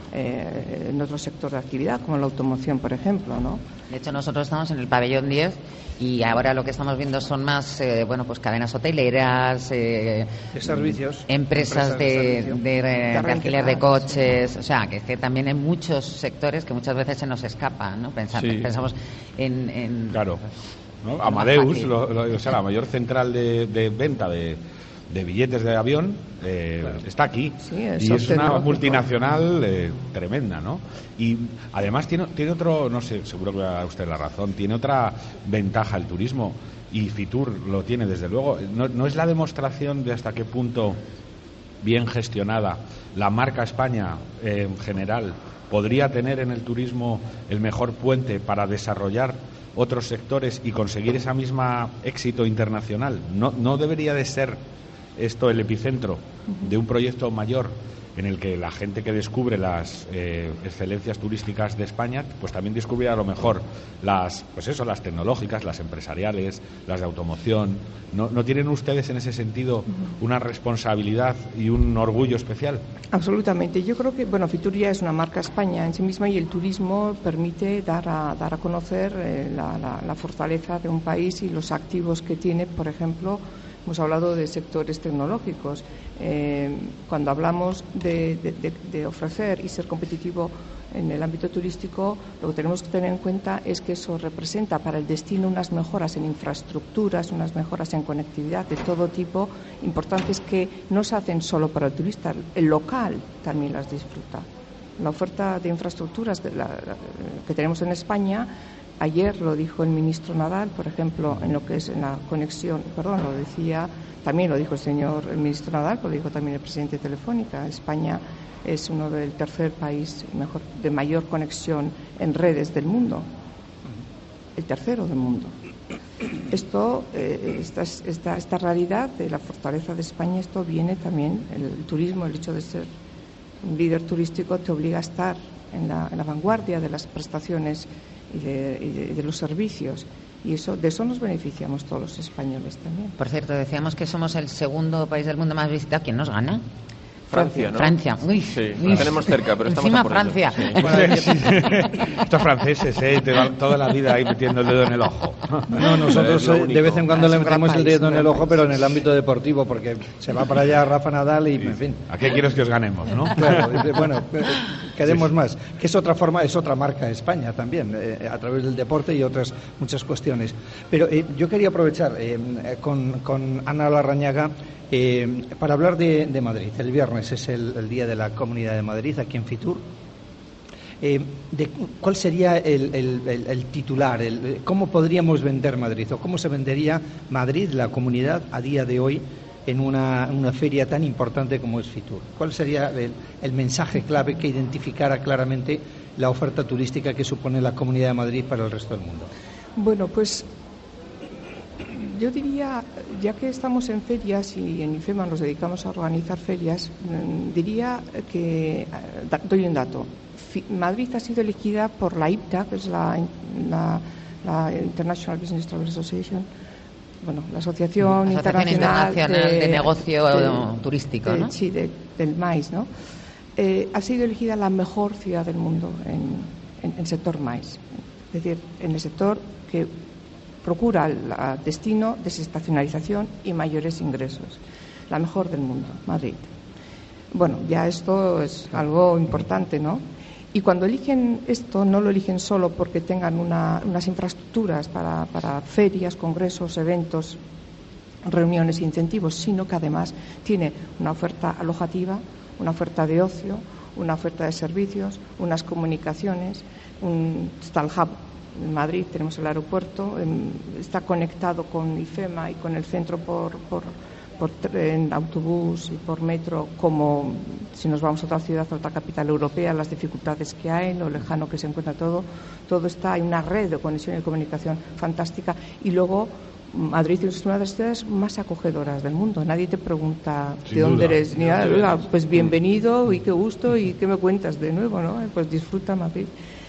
eh, en otro sector de actividad, como la automoción, por ejemplo, ¿no? De hecho, nosotros estamos en el pabellón diez y ahora lo que estamos viendo son más, eh, bueno, pues cadenas hoteleras, eh, de servicios, empresas, empresas de, de, de, de, de alquiler de coches, sí. O sea, que, que también hay muchos sectores que muchas veces se nos escapan, ¿no? Pensamos, sí. pensamos en, en... Claro. ¿no? Amadeus, lo, lo, o sea, la mayor central de, de venta de, de billetes de avión eh, claro. está aquí, sí, es y es una multinacional eh, tremenda, ¿no? Y además tiene, tiene otro, no sé, seguro que va a usted la razón, tiene otra ventaja el turismo, y Fitur lo tiene desde luego. No, no es la demostración de hasta qué punto bien gestionada la marca España eh, en general podría tener en el turismo el mejor puente para desarrollar otros sectores y conseguir esa misma éxito internacional. No, no debería de ser esto el epicentro de un proyecto mayor en el que la gente que descubre las eh, excelencias turísticas de España, pues también descubre a lo mejor las, pues eso, las tecnológicas, las empresariales, las de automoción. ¿No, no tienen ustedes en ese sentido una responsabilidad y un orgullo especial? Absolutamente. Yo creo que, bueno, Fitur ya es una marca España en sí misma, y el turismo permite dar a, dar a conocer eh, la, la, la fortaleza de un país y los activos que tiene. Por ejemplo, hemos hablado de sectores tecnológicos. Eh, cuando hablamos de, de, de, de ofrecer y ser competitivo en el ámbito turístico, lo que tenemos que tener en cuenta es que eso representa para el destino unas mejoras en infraestructuras, unas mejoras en conectividad de todo tipo, importantes, que no se hacen solo para el turista, el local también las disfruta. La oferta de infraestructuras que, la, que tenemos en España, ayer lo dijo el ministro Nadal, por ejemplo, en lo que es en la conexión, perdón, lo decía, también lo dijo el señor el ministro Nadal, lo dijo también el presidente de Telefónica. España es uno del tercer país mejor, de mayor conexión en redes del mundo, el tercero del mundo. esto, eh, esta, esta, esta realidad de la fortaleza de España, esto viene también, el, el turismo, el hecho de ser un líder turístico te obliga a estar en la, en la vanguardia de las prestaciones y de, y de, y de los servicios. Y eso, de eso nos beneficiamos todos los españoles también. Por cierto, decíamos que somos el segundo país del mundo más visitado. ¿Quién nos gana? Francia, ¿no? Francia. Uy, sí, uy. la tenemos cerca, pero estamos Encima a por Francia. ello. Sí. Estos franceses, ¿eh? Te van toda la vida ahí metiendo el dedo en el ojo. No, nosotros eh, de vez en cuando Ah, le es un gran metemos el país, dedo en un el gran ojo, pero en el ámbito deportivo, porque se va para allá Rafa Nadal y, en fin. ¿A qué quieres que os ganemos, no? Claro, dice, bueno, eh, queremos más. Que es otra forma, es otra marca España también, eh, a través del deporte y otras muchas cuestiones. Pero eh, yo quería aprovechar eh, con, con Ana Larrañaga eh, para hablar de, de Madrid. El viernes es el, el día de la Comunidad de Madrid, aquí en Fitur. Eh, de, ¿Cuál sería el, el, el, el titular? El, ¿Cómo podríamos vender Madrid? ¿O cómo se vendería Madrid, la comunidad, a día de hoy en una, una feria tan importante como es Fitur? ¿Cuál sería el, el mensaje clave que identificara claramente la oferta turística que supone la Comunidad de Madrid para el resto del mundo? Bueno, pues yo diría, ya que estamos en ferias y en IFEMA nos dedicamos a organizar ferias, diría que, doy un dato, Madrid ha sido elegida por la I P T A, que es la, la, la International Business Travel Association, bueno, la Asociación, Asociación Internacional, Internacional de, de Negocio de, Turístico, de, ¿no? Sí, de, del MAIS, ¿no? Eh, ha sido elegida la mejor ciudad del mundo en, en el sector MAIS, es decir, en el sector que procura el destino, desestacionalización y mayores ingresos. La mejor del mundo, Madrid. Bueno, ya esto es algo importante, ¿no? Y cuando eligen esto, no lo eligen solo porque tengan una, unas infraestructuras para, para ferias, congresos, eventos, reuniones e incentivos, sino que además tiene una oferta alojativa, una oferta de ocio, una oferta de servicios, unas comunicaciones, un, está el hub. En Madrid tenemos el aeropuerto, en, está conectado con IFEMA y con el centro por, por, por tren, autobús y por metro, como si nos vamos a otra ciudad, a otra capital europea, las dificultades que hay, lo lejano que se encuentra todo, todo está, hay una red de conexión y comunicación fantástica. Y luego Madrid es una de las ciudades más acogedoras del mundo. Nadie te pregunta Sin de dónde duda. eres, ni nada, pues bienvenido y qué gusto y qué me cuentas de nuevo, ¿no? Pues disfruta Madrid.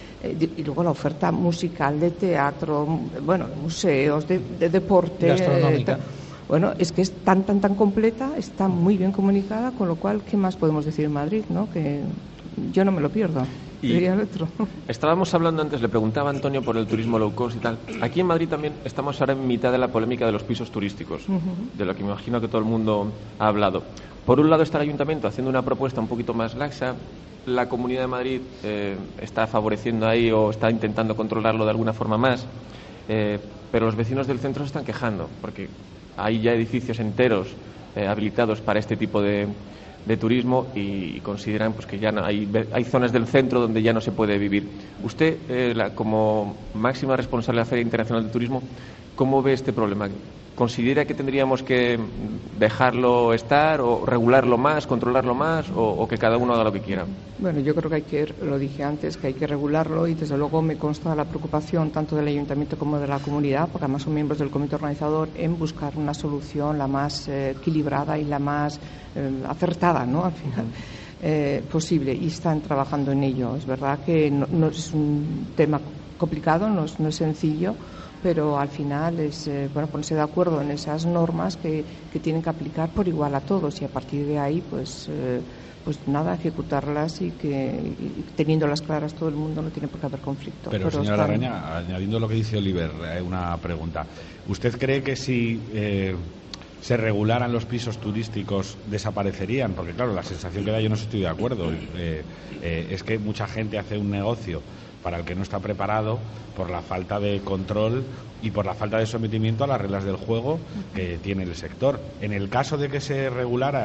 Y luego la oferta musical, de teatro, bueno, museos, de, de deporte. Gastronómica. Eh, bueno, es que es tan, tan, tan completa, está muy bien comunicada, con lo cual, ¿qué más podemos decir en Madrid, no? Que yo no me lo pierdo, y diría el otro. Estábamos hablando antes, le preguntaba a Antonio por el turismo low cost y tal. Aquí en Madrid también estamos ahora en mitad de la polémica de los pisos turísticos, uh-huh. de lo que me imagino que todo el mundo ha hablado. Por un lado está el Ayuntamiento haciendo una propuesta un poquito más laxa. La Comunidad de Madrid eh, está favoreciendo ahí o está intentando controlarlo de alguna forma más, eh, pero los vecinos del centro se están quejando porque hay ya edificios enteros eh, habilitados para este tipo de, de turismo y, y consideran pues que ya no, hay, hay zonas del centro donde ya no se puede vivir. Usted, eh, la, como máxima responsable de la Feria Internacional de Turismo, ¿cómo ve este problema? ¿Considera que tendríamos que dejarlo estar o regularlo más, controlarlo más o, o que cada uno haga lo que quiera? Bueno, yo creo que hay que, lo dije antes, que hay que regularlo y desde luego me consta la preocupación tanto del Ayuntamiento como de la comunidad, porque además son miembros del comité organizador, en buscar una solución la más eh, equilibrada y la más eh, acertada, ¿no? Al final. Eh, posible y están trabajando en ello. Es verdad que no, no es un tema complicado, no es, no es sencillo, pero al final es eh, bueno ponerse de acuerdo en esas normas que, que tienen que aplicar por igual a todos y a partir de ahí pues eh, pues nada, ejecutarlas y que y teniéndolas claras todo el mundo no tiene por qué haber conflicto. Pero, pero señora están... Larrañaga, añadiendo lo que dice Oliver, eh, una pregunta. ¿Usted cree que si eh, se regularan los pisos turísticos desaparecerían? Porque claro, la sensación que da, yo no estoy de acuerdo, eh, eh, es que mucha gente hace un negocio para el que no está preparado por la falta de control y por la falta de sometimiento a las reglas del juego que tiene el sector. En el caso de que se regulara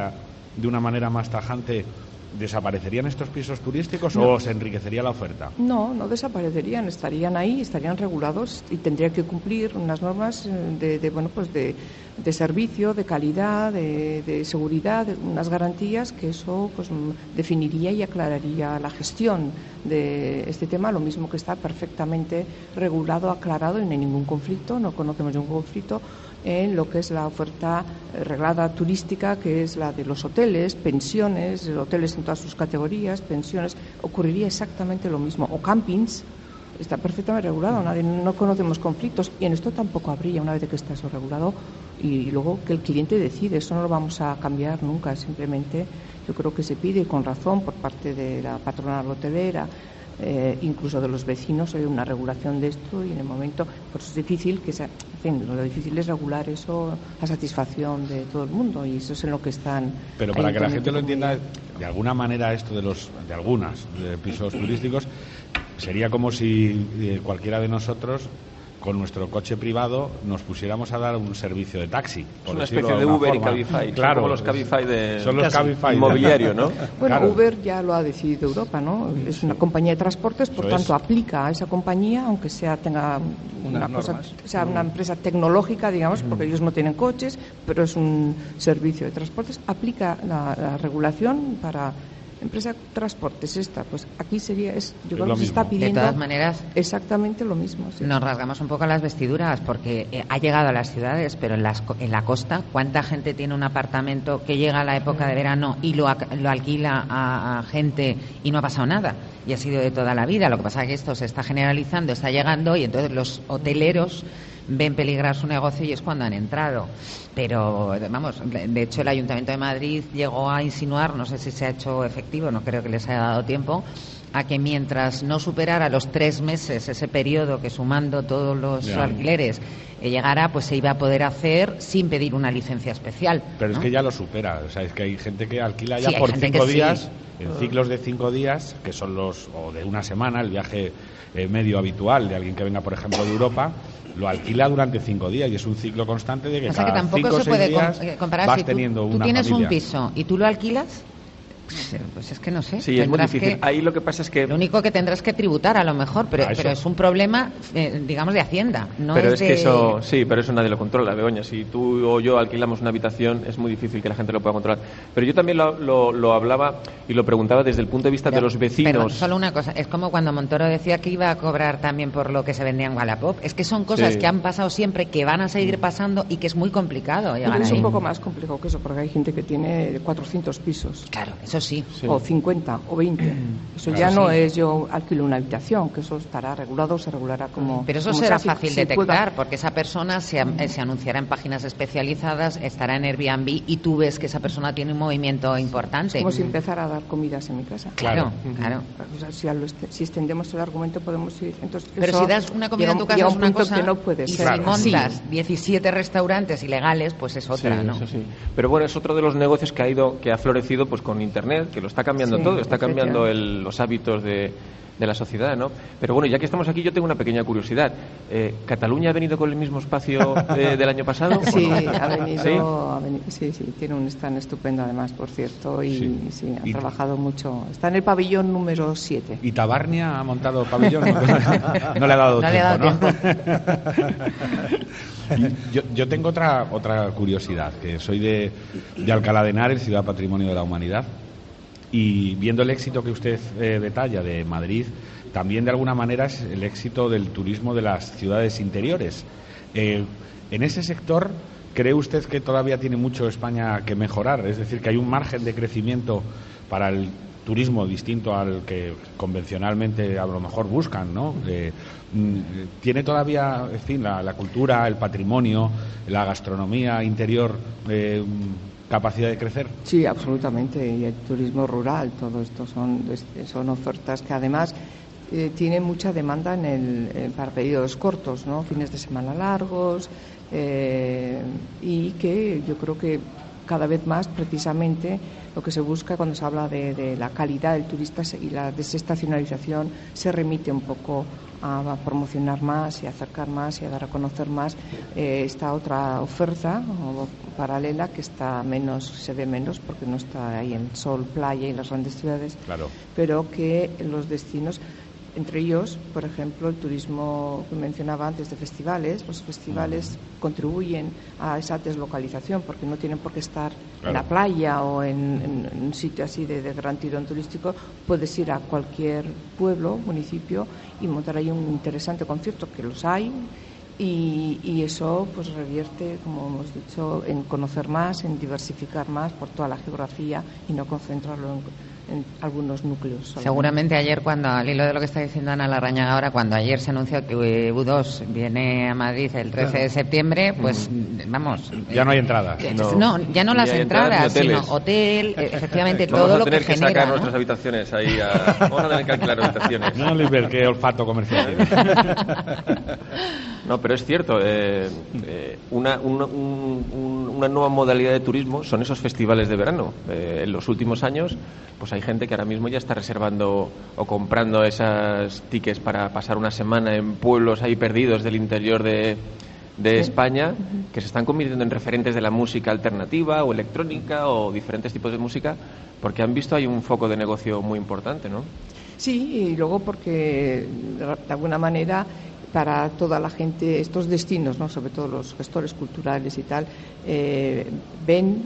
de una manera más tajante, ¿desaparecerían estos pisos turísticos no. o se enriquecería la oferta? No, no desaparecerían, estarían ahí, estarían regulados y tendrían que cumplir unas normas de, de bueno, pues de, de servicio, de calidad, de, de seguridad, de unas garantías que eso pues definiría y aclararía la gestión de este tema, lo mismo que está perfectamente regulado, aclarado y no hay ningún conflicto, no conocemos ningún conflicto en lo que es la oferta reglada turística, que es la de los hoteles, pensiones, hoteles en todas sus categorías, pensiones, ocurriría exactamente lo mismo, o campings, está perfectamente regulado, nadie, no conocemos conflictos y en esto tampoco habría una vez que está eso regulado y luego que el cliente decide, eso no lo vamos a cambiar nunca, simplemente yo creo que se pide con razón por parte de la patronal hotelera, Eh, incluso de los vecinos, hay una regulación de esto y en el momento pues es difícil que sea, en fin, lo difícil es regular eso a satisfacción de todo el mundo y eso es en lo que están. Pero para que la gente lo entienda, de alguna manera esto de los de algunas de pisos turísticos sería como si eh, cualquiera de nosotros con nuestro coche privado nos pusiéramos a dar un servicio de taxi. Es una especie de Uber forma. y Cabify. Claro, son como los Cabify de son los Cabify inmobiliario, ¿no? Bueno, claro. Uber ya lo ha decidido Europa, ¿no? Es una compañía de transportes, por Eso tanto es. aplica a esa compañía, aunque sea tenga una Unas cosa, normas. sea una empresa tecnológica, digamos, porque ellos no tienen coches, pero es un servicio de transportes, aplica la, la regulación para empresa de transportes esta, pues aquí sería, es, yo creo lo que se está mismo. pidiendo De todas maneras, exactamente lo mismo. Sí. nos rasgamos un poco las vestiduras porque eh, ha llegado a las ciudades, pero en, las, en la costa, ¿cuánta gente tiene un apartamento que llega a la época de verano y lo, lo alquila a, a gente y no ha pasado nada? Y ha sido de toda la vida. Lo que pasa es que esto se está generalizando, está llegando y entonces los hoteleros ven peligrar su negocio y es cuando han entrado. Pero, vamos, de hecho el Ayuntamiento de Madrid llegó a insinuar, no sé si se ha hecho efectivo, no creo que les haya dado tiempo, a que mientras no superara los tres meses ese periodo que sumando todos los ya. alquileres eh, llegara, pues se iba a poder hacer sin pedir una licencia especial. Pero ¿no? es que ya lo supera, o sea, es que hay gente que alquila ya Sí, hay por gente cinco que días, sí. en ciclos de cinco días, que son los, o de una semana, el viaje eh, medio habitual de alguien que venga, por ejemplo, de Europa, lo alquila durante cinco días y es un ciclo constante de que O sea cada que tampoco cinco o se seis puede días com- comparar vas si tú, teniendo tú una tienes familia. un piso y tú lo alquilas. Pues es que no sé. Sí, es muy tendrás difícil. que- Ahí lo que pasa es que... Lo único que tendrás que tributar a lo mejor, pero, Ah, eso. pero es un problema, eh, digamos, de Hacienda. No pero es, es, de... que eso, sí, pero eso nadie lo controla, Begoña. Si tú o yo alquilamos una habitación, es muy difícil que la gente lo pueda controlar. Pero yo también lo, lo, lo hablaba y lo preguntaba desde el punto de vista Pero- de los vecinos. Pero solo una cosa, es como cuando Montoro decía que iba a cobrar también por lo que se vendía en Wallapop. Es que son cosas Sí. que han pasado siempre, que van a seguir pasando y que es muy complicado Pero llegar es ahí. un poco más complicado que eso, porque hay gente que tiene cuatrocientos pisos. Claro, eso sí. Sí. O cincuenta o veinte. Eso Claro, ya no sí. es yo alquilo una habitación, que eso estará regulado, se regulará como. Pero eso como será sea, si- fácil si detectar, pueda. porque esa persona se, eh, se anunciará en páginas especializadas, estará en Airbnb y tú ves que esa persona tiene un movimiento importante. Como si empezara a dar comidas en mi casa. Claro, Claro. claro. O sea, si, a lo este- si extendemos el argumento podemos ir. Entonces, Pero eso si das una comida llega en tu un- casa llega es un una punto cosa que no puede y ser. si Claro. montas diecisiete restaurantes ilegales, pues es otra, Sí, ¿no? eso sí. Pero bueno, es otro de los negocios que ha ido, que ha florecido pues con Internet, que lo está cambiando Sí, todo, está cambiando efectivamente. el- los hábitos de, de la sociedad, ¿no? Pero bueno, ya que estamos aquí, yo tengo una pequeña curiosidad. Eh, ¿Cataluña ha venido con el mismo espacio eh, del año pasado? o Sí, no? ha venido, ¿Sí? ha veni- sí, sí, tiene un stand estupendo además, por cierto, y Sí. sí, ha Y- trabajado mucho. Está en el pabellón número siete. ¿Y Tabarnia ha montado pabellón? No le ha dado No le ha tiempo, dado ¿no? yo, yo tengo otra otra curiosidad, que soy de, de Alcalá de Henares, ciudad patrimonio de la humanidad, y viendo el éxito que usted eh, detalla de Madrid, también de alguna manera es el éxito del turismo de las ciudades interiores. Eh, en ese sector, ¿cree usted que todavía tiene mucho España que mejorar? Es decir, que hay un margen de crecimiento para el turismo distinto al que convencionalmente a lo mejor buscan, ¿no? Eh, mm, ¿Tiene todavía, en fin, la, la cultura, el patrimonio, la gastronomía interior eh, capacidad de crecer? Sí, absolutamente. Y el turismo rural, todo esto son, son ofertas que además eh, tienen mucha demanda en el, eh, para periodos cortos, ¿no? Fines de semana largos, eh, y que yo creo que cada vez más precisamente lo que se busca cuando se habla de, de la calidad del turista y la desestacionalización se remite un poco a promocionar más y a acercar más y a dar a conocer más eh, esta otra oferta o, paralela que está menos, se ve menos porque no está ahí en sol, playa y las grandes ciudades, claro. Pero que los destinos, entre ellos, por ejemplo, el turismo que mencionaba antes de festivales, los festivales uh-huh. contribuyen a esa deslocalización porque no tienen por qué estar claro. en la playa o en, en, en un sitio así de, de gran tirón turístico. Puedes ir a cualquier pueblo, municipio y montar ahí un interesante concierto, que los hay, y, y eso pues revierte, como hemos dicho, en conocer más, en diversificar más por toda la geografía y no concentrarlo en en algunos núcleos. Solamente. Seguramente ayer, cuando al hilo de lo que está diciendo Ana Larrañaga ahora, cuando ayer se anunció que U dos viene a Madrid el trece de septiembre, pues mm. vamos... Ya no hay entradas. No, no ya no las entradas, entradas sino hotel, efectivamente, todo lo que, que genera. Vamos a tener que sacar ¿no? nuestras habitaciones ahí a... Vamos a tener que alquilar habitaciones. No, Lisbeth, qué olfato comercial. No, pero es cierto, eh, eh, una, un, un, una nueva modalidad de turismo son esos festivales de verano. Eh, en los últimos años, pues hay gente que ahora mismo ya está reservando o comprando esas tickets para pasar una semana en pueblos ahí perdidos del interior de, de sí. España, que se están convirtiendo en referentes de la música alternativa o electrónica o diferentes tipos de música, porque han visto ahí un foco de negocio muy importante, ¿no? Sí, y luego porque de alguna manera para toda la gente estos destinos, ¿no? Sobre todo los gestores culturales y tal, eh, ven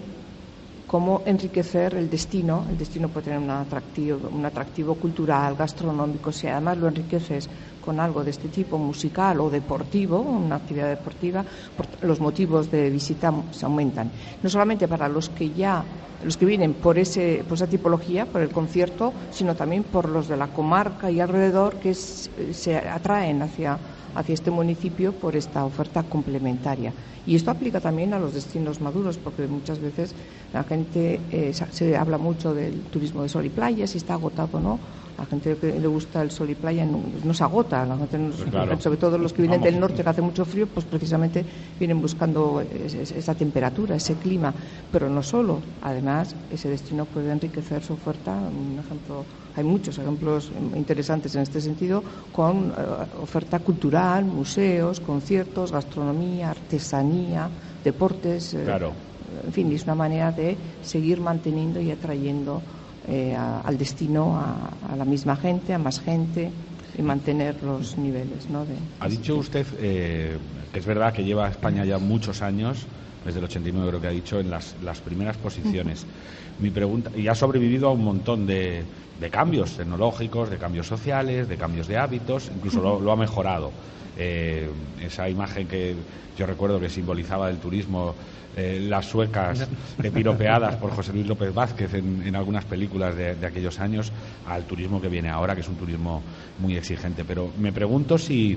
cómo enriquecer el destino. El destino puede tener un atractivo, un atractivo cultural, gastronómico. Si además lo enriqueces con algo de este tipo, musical o deportivo, una actividad deportiva, los motivos de visita se aumentan. No solamente para los que ya, los que vienen por ese, por esa tipología, por el concierto, sino también por los de la comarca y alrededor que es, se atraen hacia hacia este municipio por esta oferta complementaria. Y esto aplica también a los destinos maduros, porque muchas veces la gente, eh, se habla mucho del turismo de sol y playa, si está agotado o no. La gente que le gusta el sol y playa no, no se agota, la gente no, claro. Sobre todo los que vienen Vamos. del norte, que hace mucho frío, pues precisamente vienen buscando esa temperatura, ese clima, pero no solo. Además, ese destino puede enriquecer su oferta. Un ejemplo, hay muchos ejemplos interesantes en este sentido, con uh, oferta cultural, museos, conciertos, gastronomía, artesanía, deportes. Claro. Eh, en fin, es una manera de seguir manteniendo y atrayendo Eh, a, al destino a, a la misma gente, a más gente y mantener los niveles, ¿no? De, ha dicho usted eh, que es verdad que lleva España ya muchos años, desde el ochenta y nueve creo que ha dicho, en las, las primeras posiciones. Uh-huh. Mi pregunta, y ha sobrevivido a un montón de, de cambios tecnológicos, de cambios sociales, de cambios de hábitos, incluso uh-huh. lo, lo ha mejorado. Eh, esa imagen que yo recuerdo que simbolizaba el turismo, eh, las suecas eh, piropeadas por José Luis López Vázquez en, en algunas películas de, de aquellos años, al turismo que viene ahora, que es un turismo muy exigente. Pero me pregunto si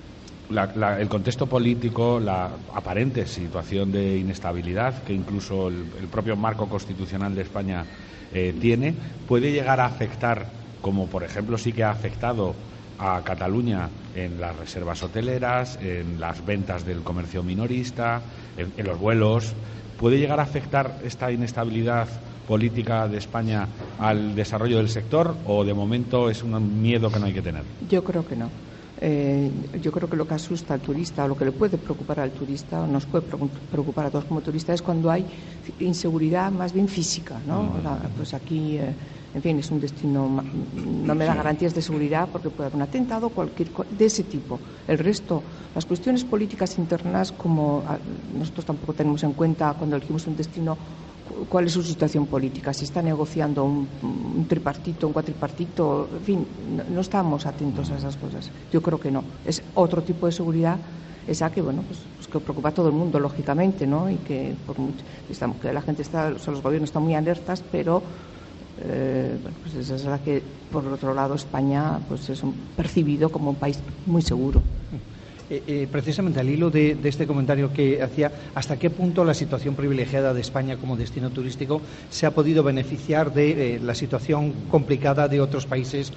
la, la, el contexto político, la aparente situación de inestabilidad que incluso el, el propio marco constitucional de España eh, tiene, puede llegar a afectar, como por ejemplo sí que ha afectado a Cataluña en las reservas hoteleras, en las ventas del comercio minorista, en, en los vuelos. ¿Puede llegar a afectar esta inestabilidad política de España al desarrollo del sector o de momento es un miedo que no hay que tener? Yo creo que no. Eh, yo creo que lo que asusta al turista o lo que le puede preocupar al turista o nos puede preocupar a todos como turistas es cuando hay inseguridad más bien física, ¿no? Mm. La, pues aquí eh, en fin, es un destino, no me da garantías de seguridad porque puede haber un atentado, cualquier de ese tipo. El resto, las cuestiones políticas internas, como nosotros tampoco tenemos en cuenta cuando elegimos un destino, cuál es su situación política, si está negociando un, un tripartito, un cuatripartito, en fin, no, no estamos atentos a esas cosas. Yo creo que no. Es otro tipo de seguridad, esa que, bueno, pues, pues que preocupa a todo el mundo, lógicamente, ¿no? Y que, por mucho, estamos, que la gente está, o sea, los gobiernos están muy alertas, pero Eh, bueno, pues esa es la que, por otro lado, España pues es un, percibido como un país muy seguro. Eh, eh, precisamente al hilo de, de este comentario que hacía, ¿hasta qué punto la situación privilegiada de España como destino turístico se ha podido beneficiar de eh, la situación complicada de otros países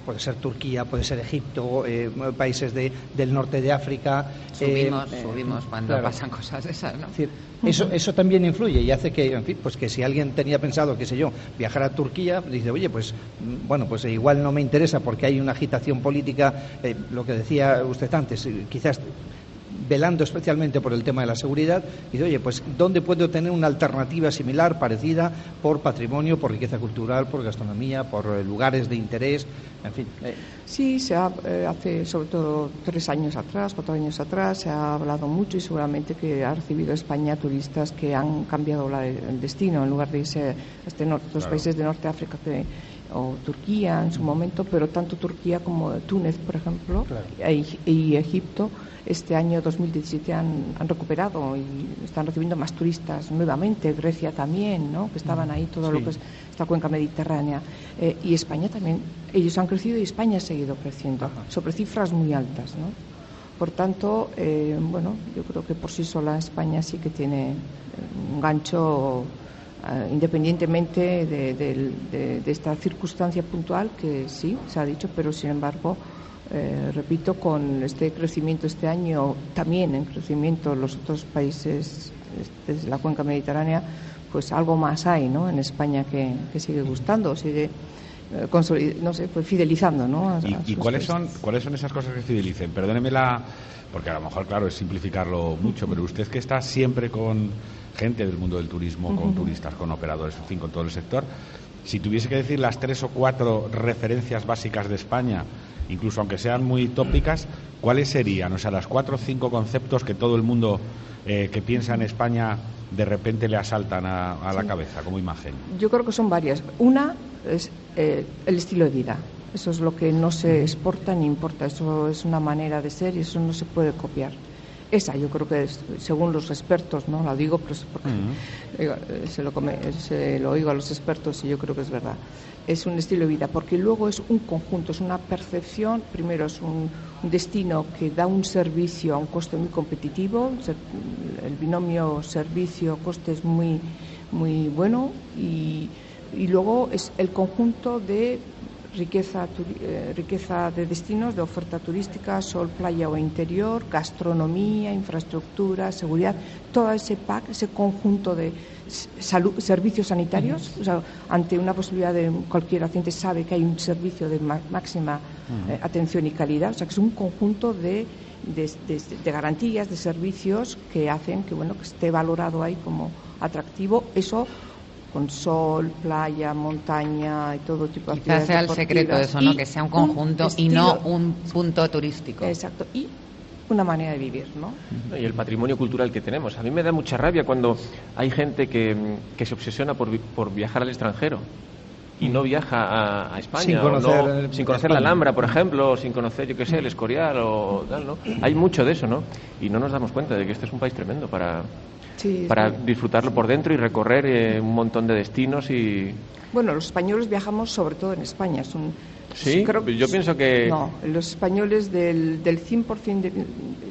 puede ser Turquía, puede ser Egipto, eh, países de, del norte de África. Subimos, eh, subimos cuando claro. pasan cosas de esas, ¿no? Es decir, eso, eso también influye y hace que, en fin, pues que si alguien tenía pensado, qué sé yo, viajar a Turquía, dice, oye, pues bueno, pues igual no me interesa porque hay una agitación política, eh, lo que decía usted antes, quizás velando especialmente por el tema de la seguridad, y dice, oye, pues ¿dónde puedo tener una alternativa similar, parecida, por patrimonio, por riqueza cultural, por gastronomía, por eh, lugares de interés, en fin? Eh. Sí, se ha, eh, hace sobre todo tres años atrás, cuatro años atrás, se ha hablado mucho y seguramente que ha recibido España turistas que han cambiado la, el destino, en lugar de irse a este norte, los claro. países de Norte de África que o Turquía en su momento, pero tanto Turquía como Túnez, por ejemplo, claro. y, y Egipto, este año dos mil diecisiete han, han recuperado y están recibiendo más turistas nuevamente, Grecia también, ¿no? Que estaban ahí, todo sí. lo que es esta cuenca mediterránea, eh, y España también, ellos han crecido y España ha seguido creciendo, Ajá. sobre cifras muy altas, ¿no? Por tanto, eh, bueno, yo creo que por sí sola España sí que tiene un gancho, Uh, independientemente de, de, de, de esta circunstancia puntual que sí, se ha dicho, pero sin embargo, eh, repito, con este crecimiento este año, también en crecimiento los otros países de la cuenca mediterránea, pues algo más hay, ¿no? En España que, que sigue gustando, sigue eh, consolid- no sé, pues fidelizando, ¿no? A, ¿Y, a y cuáles son cuáles son esas cosas que fidelicen? Perdóneme la, porque a lo mejor, claro, es simplificarlo mucho, pero usted que está siempre con gente del mundo del turismo, uh-huh. con turistas, con operadores, en fin, con todo el sector, si tuviese que decir las tres o cuatro referencias básicas de España, incluso aunque sean muy tópicas, ¿cuáles serían? O sea, las cuatro o cinco conceptos que todo el mundo eh, que piensa en España de repente le asaltan a, a la sí. cabeza como imagen. Yo creo que son varias. Una es eh, el estilo de vida. Eso es lo que no se exporta ni importa. Eso es una manera de ser y eso no se puede copiar. Esa, yo creo que es, según los expertos, no la digo pues porque uh-huh. se, lo come, se lo oigo a los expertos y yo creo que es verdad. Es un estilo de vida, porque luego es un conjunto, es una percepción. Primero es un, un destino que da un servicio a un coste muy competitivo, el binomio servicio-coste es muy, muy bueno, y, y luego es el conjunto de riqueza, eh, riqueza de destinos, de oferta turística, sol, playa o interior, gastronomía, infraestructura, seguridad, todo ese pack, ese conjunto de salud, servicios sanitarios. Uh-huh. O sea, ante una posibilidad de cualquier paciente sabe que hay un servicio de ma- máxima uh-huh. eh, atención y calidad. O sea, que es un conjunto de, de, de, de garantías, de servicios que hacen que, bueno, que esté valorado ahí como atractivo. Eso con sol, playa, montaña y todo tipo de Quizás actividades sea el secreto de eso, ¿no? Que sea un conjunto un y no un punto turístico. Exacto. Y una manera de vivir, ¿no? Y el patrimonio cultural que tenemos. A mí me da mucha rabia cuando hay gente que, que se obsesiona por, por viajar al extranjero y no viaja a, a España, sin conocer, o no, sin conocer la Alhambra, por ejemplo, o sin conocer, yo qué sé, el Escorial o tal, ¿no? Hay mucho de eso, ¿no? Y no nos damos cuenta de que este es un país tremendo para... Sí, para sí. disfrutarlo por dentro y recorrer eh, un montón de destinos y... Bueno, los españoles viajamos sobre todo en España. Es un, sí, creo, yo pienso que... No, los españoles del, del cien por ciento de,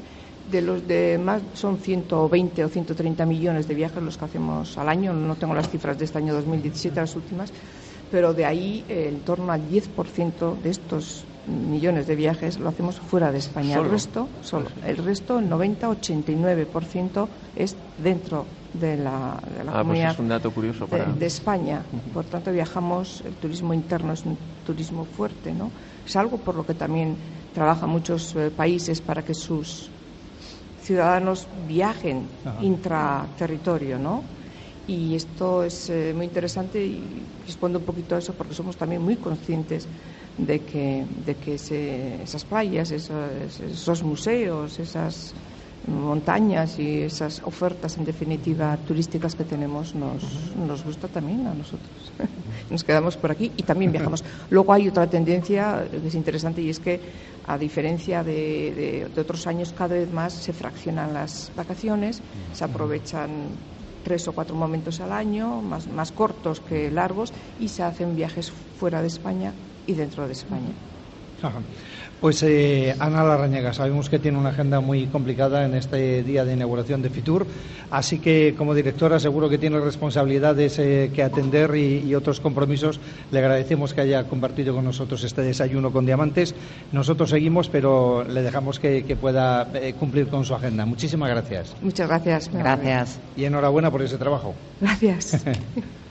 de los demás son ciento veinte o ciento treinta millones de viajes los que hacemos al año. No tengo las cifras de este año dos mil diecisiete, las últimas, pero de ahí eh, en torno al diez por ciento de estos millones de viajes lo hacemos fuera de España. ¿Solo? El resto, solo, el resto, el noventa a ochenta y nueve por ciento es dentro de la, de la ah, comunidad pues es un dato curioso para... de, de España. Por tanto, viajamos, el turismo interno es un turismo fuerte, ¿no? Es algo por lo que también trabajan muchos eh, países para que sus ciudadanos viajen Ajá. intraterritorio, ¿no? Y esto es eh, muy interesante y respondo un poquito a eso porque somos también muy conscientes de que, de que ese, esas playas, esos, esos museos, esas montañas y esas ofertas, en definitiva, turísticas que tenemos, nos, nos gusta también a nosotros. Nos quedamos por aquí y también viajamos. Luego hay otra tendencia que es interesante y es que, a diferencia de, de, de otros años, cada vez más se fraccionan las vacaciones, se aprovechan tres o cuatro momentos al año, más, más cortos que largos, y se hacen viajes fuera de España y dentro de España. Ajá. Pues eh, Ana Larrañaga, sabemos que tiene una agenda muy complicada en este día de inauguración de Fitur, así que como directora seguro que tiene responsabilidades eh, que atender y, y otros compromisos. Le agradecemos que haya compartido con nosotros este desayuno con diamantes. Nosotros seguimos, pero le dejamos que, que pueda eh, cumplir con su agenda. Muchísimas gracias. Muchas gracias. Gracias. Y enhorabuena por ese trabajo. Gracias.